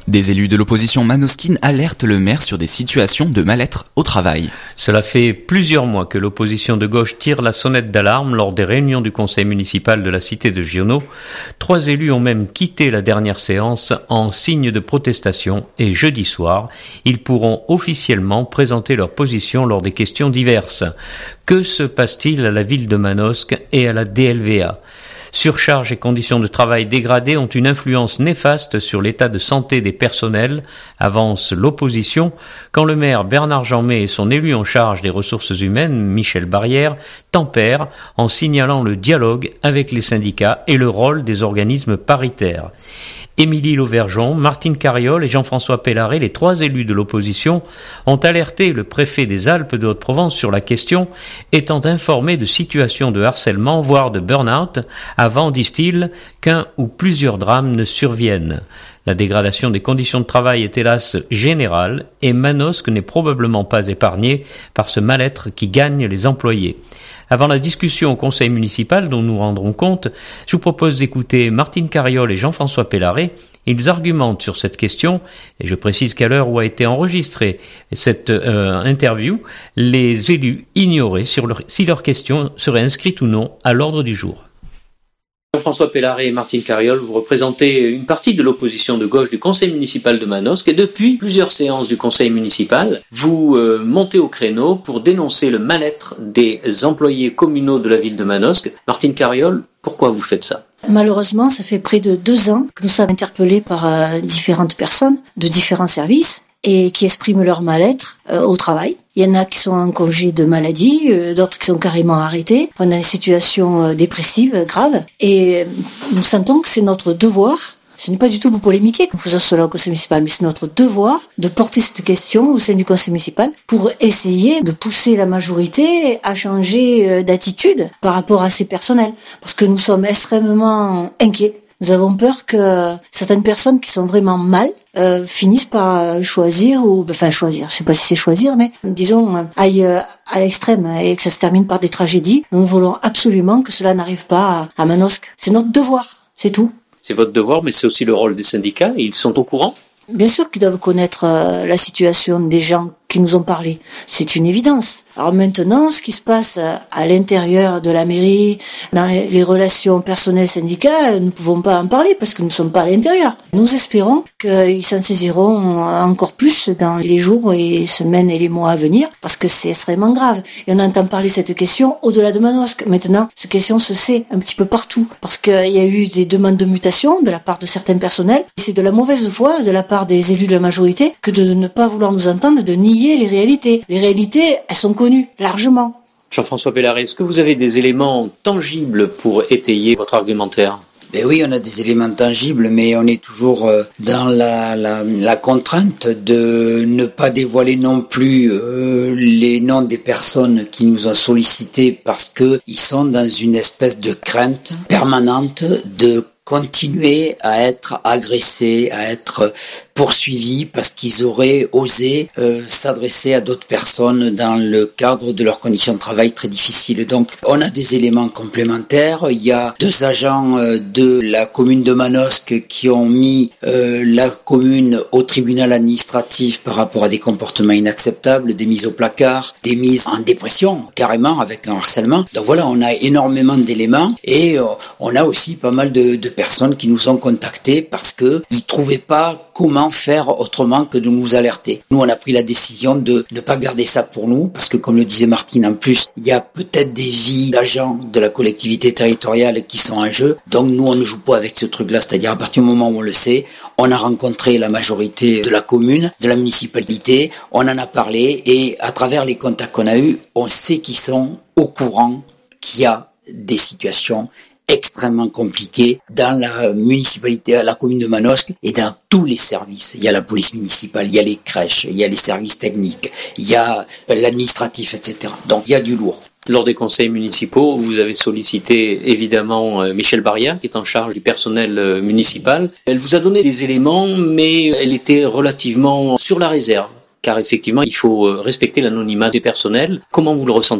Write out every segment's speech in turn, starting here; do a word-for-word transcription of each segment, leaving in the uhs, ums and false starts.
Des élus de l'opposition manosquine alertent le maire sur des situations de mal-être au travail. Cela fait plusieurs mois que l'opposition de gauche tire la sonnette d'alarme lors des réunions du conseil municipal de la cité de Giono. Trois élus ont même quitté la dernière séance en signe de protestation et jeudi soir, ils pourront officiellement présenter leur position lors des questions diverses. Que se passe-t-il à la ville de Manosque et à la D L V A ? Surcharge et conditions de travail dégradées ont une influence néfaste sur l'état de santé des personnels, avance l'opposition, quand le maire Bernard Jeanmet et son élu en charge des ressources humaines, Michel Barrière, tempèrent en signalant le dialogue avec les syndicats et le rôle des organismes paritaires. Émilie Lauvergeon, Martine Carriol et Jean-François Pellaret, les trois élus de l'opposition, ont alerté le préfet des Alpes de Haute-Provence sur la question, étant informés de situations de harcèlement, voire de burn-out, avant, disent-ils, qu'un ou plusieurs drames ne surviennent. La dégradation des conditions de travail est hélas générale et Manosque n'est probablement pas épargnée par ce mal-être qui gagne les employés. Avant la discussion au conseil municipal dont nous rendrons compte, je vous propose d'écouter Martine Carriol et Jean-François Pellaret. Ils argumentent sur cette question, et je précise qu'à l'heure où a été enregistrée cette euh, interview, les élus ignoraient sur leur, si leur question serait inscrite ou non à l'ordre du jour. Jean-François Pellaret et Martine Carriol, vous représentez une partie de l'opposition de gauche du conseil municipal de Manosque et depuis plusieurs séances du conseil municipal, vous euh, montez au créneau pour dénoncer le mal-être des employés communaux de la ville de Manosque. Martine Carriol, pourquoi vous faites ça ? Malheureusement, ça fait près de deux ans que nous sommes interpellés par euh, différentes personnes de différents services et qui expriment leur mal-être euh, au travail. Il y en a qui sont en congé de maladie, euh, d'autres qui sont carrément arrêtés pendant des situations euh, dépressives euh, graves. Et euh, nous sentons que c'est notre devoir, ce n'est pas du tout pour polémiquer que nous faisons cela au conseil municipal, mais c'est notre devoir de porter cette question au sein du conseil municipal pour essayer de pousser la majorité à changer euh, d'attitude par rapport à ces personnels. Parce que nous sommes extrêmement inquiets. Nous avons peur que certaines personnes qui sont vraiment mal euh, finissent par choisir, ou enfin choisir, je sais pas si c'est choisir, mais disons aillent à l'extrême et que ça se termine par des tragédies. Nous voulons absolument que cela n'arrive pas à Manosque. C'est notre devoir, c'est tout. C'est votre devoir, mais c'est aussi le rôle des syndicats, et ils sont au courant ? Bien sûr qu'ils doivent connaître euh, la situation des gens qui nous ont parlé. C'est une évidence. Alors maintenant, ce qui se passe à l'intérieur de la mairie, dans les, les relations personnelles syndicales, nous ne pouvons pas en parler parce que nous ne sommes pas à l'intérieur. Nous espérons qu'ils s'en saisiront encore plus dans les jours et semaines et les mois à venir parce que c'est extrêmement grave. Et on entend parler cette question au-delà de Manosque. Maintenant, cette question se sait un petit peu partout parce qu'il y a eu des demandes de mutation de la part de certains personnels. C'est de la mauvaise foi de la part des élus de la majorité que de ne pas vouloir nous entendre, de nier les réalités. Les réalités, elles sont connues, largement. Jean-François Pellaret, est-ce que vous avez des éléments tangibles pour étayer votre argumentaire ? Ben oui, on a des éléments tangibles, mais on est toujours dans la, la, la contrainte de ne pas dévoiler non plus euh, les noms des personnes qui nous ont sollicités parce que ils sont dans une espèce de crainte permanente de continuer à être agressés, à être poursuivis parce qu'ils auraient osé euh, s'adresser à d'autres personnes dans le cadre de leurs conditions de travail très difficiles. Donc, on a des éléments complémentaires. Il y a deux agents euh, de la commune de Manosque qui ont mis euh, la commune au tribunal administratif par rapport à des comportements inacceptables, des mises au placard, des mises en dépression, carrément, avec un harcèlement. Donc voilà, on a énormément d'éléments et euh, on a aussi pas mal de, de personnes qui nous ont contactés parce que ils trouvaient pas comment faire autrement que de nous alerter. Nous, on a pris la décision de ne pas garder ça pour nous, parce que comme le disait Martine, en plus, il y a peut-être des vies d'agents de la collectivité territoriale qui sont en jeu. Donc nous, on ne joue pas avec ce truc-là, c'est-à-dire à partir du moment où on le sait, on a rencontré la majorité de la commune, de la municipalité, on en a parlé, et à travers les contacts qu'on a eus, on sait qu'ils sont au courant qu'il y a des situations extrêmement compliqué dans la municipalité, la commune de Manosque et dans tous les services. Il y a la police municipale, il y a les crèches, il y a les services techniques, il y a l'administratif, et cetera. Donc il y a du lourd. Lors des conseils municipaux, vous avez sollicité évidemment Michel Barrière, qui est en charge du personnel municipal. Elle vous a donné des éléments, mais elle était relativement sur la réserve. Car effectivement, il faut respecter l'anonymat des personnels. Comment vous le ressentez, vous, ça ?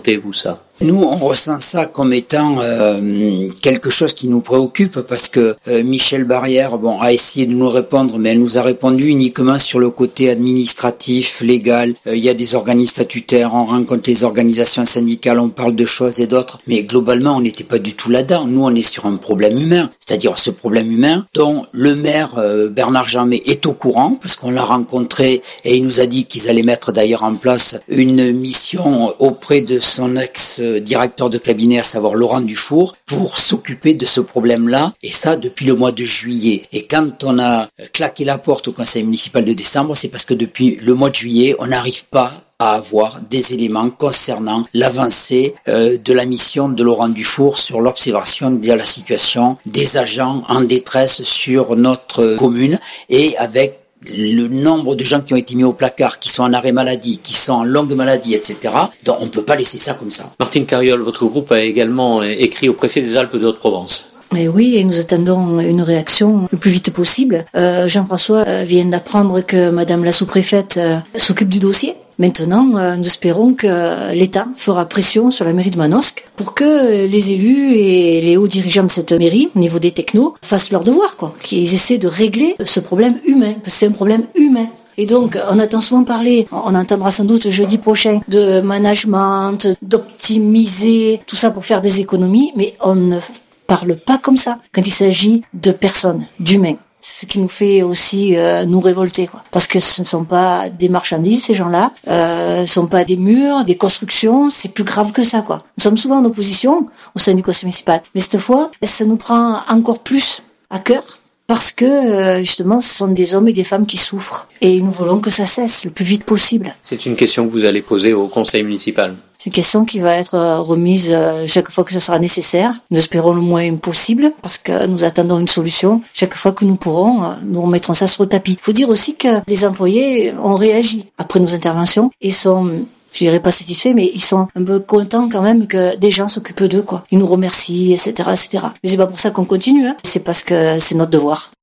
Nous, on ressent ça comme étant euh, quelque chose qui nous préoccupe parce que euh, Michel Barrière, bon, a essayé de nous répondre, mais elle nous a répondu uniquement sur le côté administratif, légal. Euh, il y a des organismes statutaires, on rencontre les organisations syndicales, on parle de choses et d'autres, mais globalement, on n'était pas du tout là-dedans. Nous, on est sur un problème humain, c'est-à-dire ce problème humain dont le maire euh, Bernard Jammet est au courant parce qu'on l'a rencontré et il nous a dit qu'ils allaient mettre d'ailleurs en place une mission auprès de son ex-directeur de cabinet, à savoir Laurent Dufour, pour s'occuper de ce problème-là, et ça depuis le mois de juillet. Et quand on a claqué la porte au conseil municipal de décembre, c'est parce que depuis le mois de juillet, on n'arrive pas à avoir des éléments concernant l'avancée euh, de la mission de Laurent Dufour sur l'observation de la situation des agents en détresse sur notre commune, et avec le nombre de gens qui ont été mis au placard, qui sont en arrêt maladie, qui sont en longue maladie, et cetera. Donc on ne peut pas laisser ça comme ça. Martine Carriol, votre groupe a également écrit au préfet des Alpes de Haute-Provence. Mais oui, et nous attendons une réaction le plus vite possible. Euh, Jean-François euh, vient d'apprendre que Madame la sous-préfète euh, s'occupe du dossier. Maintenant, euh, nous espérons que l'État fera pression sur la mairie de Manosque pour que les élus et les hauts dirigeants de cette mairie, au niveau des technos, fassent leur devoir, quoi. Qu'ils essaient de régler ce problème humain, parce que c'est un problème humain. Et donc, on entend souvent parler, on entendra sans doute jeudi prochain, de management, d'optimiser, tout ça pour faire des économies, mais on ne parle pas comme ça quand il s'agit de personnes, d'humains. Ce qui nous fait aussi euh, nous révolter, quoi. Parce que ce ne sont pas des marchandises, ces gens-là, euh, ce ne sont pas des murs, des constructions, c'est plus grave que ça, quoi. Nous sommes souvent en opposition au sein du conseil municipal, mais cette fois, ça nous prend encore plus à cœur, parce que euh, justement, ce sont des hommes et des femmes qui souffrent, et nous voulons que ça cesse le plus vite possible. C'est une question que vous allez poser au conseil municipal. C'est une question qui va être remise chaque fois que ce sera nécessaire. Nous espérons le moins possible parce que nous attendons une solution. Chaque fois que nous pourrons, nous remettrons ça sur le tapis. Il faut dire aussi que les employés ont réagi après nos interventions et sont, je dirais pas satisfaits, mais ils sont un peu contents quand même que des gens s'occupent d'eux, quoi. Ils nous remercient, et cetera, et cetera. Mais c'est pas pour ça qu'on continue, hein. C'est parce que c'est notre devoir.